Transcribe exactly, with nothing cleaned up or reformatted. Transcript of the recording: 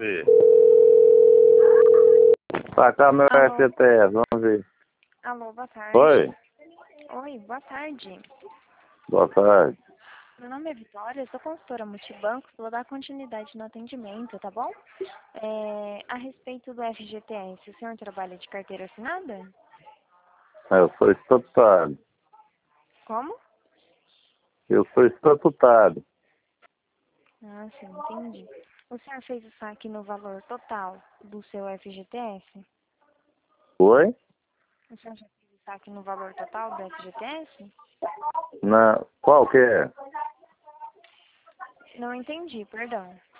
ver. Sacar meu Alô? F T S, vamos ver. Alô, boa tarde. Oi? Oi, boa tarde. Boa tarde. Meu nome é Vitória, eu sou consultora multibanco, vou dar continuidade no atendimento, tá bom? É, a respeito do F G T S, o senhor trabalha de carteira assinada? Eu sou estatutado. Como? Eu sou estatutado. Ah, sim, entendi. O senhor fez o saque no valor total do seu F G T S? Oi? O senhor já fez o saque no valor total do F G T S? Na... Qual que é? Não entendi, perdão.